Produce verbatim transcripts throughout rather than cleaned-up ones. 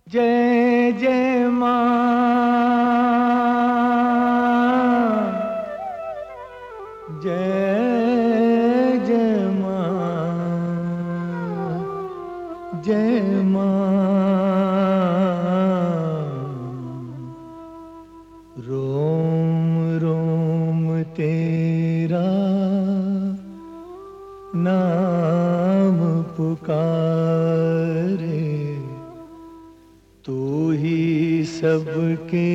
जय जय मां, जय जय मां, जय मां। रोम रोम तेरा नाम पुकारे, तू ही सबके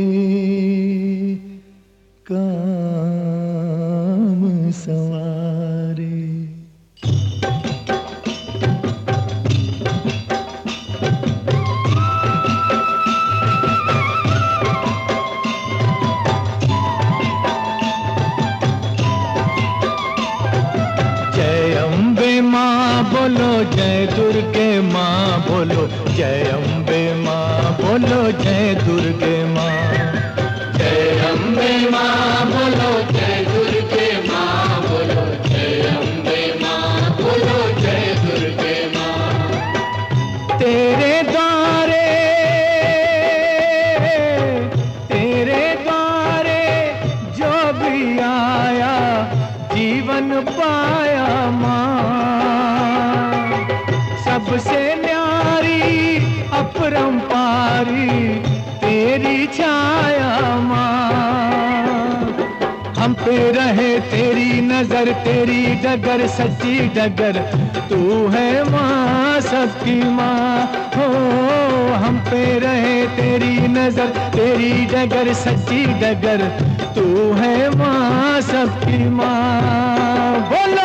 काम संवारे। जय अम्बे माँ बोलो, जय दुर्गे माँ बोलो, जय अम्बे माँ बोलो, जय दुर्गे माँ। जय अम्बे माँ बोलो, जय दुर्गे माँ बोलो, जय अम्बे माँ बोलो, जय दुर्गे माँ। तेरे द्वारे तेरे द्वारे जो भी आया जीवन पाया माँ। सबसे न्यारी अपरंपारी तेरी छाया माँ। हम पे रहे तेरी नजर, तेरी डगर सच्ची डगर, तू है माँ सबकी माँ हो। हम पे रहे तेरी नजर, तेरी डगर सच्ची डगर, तू है माँ सबकी माँ। बोलो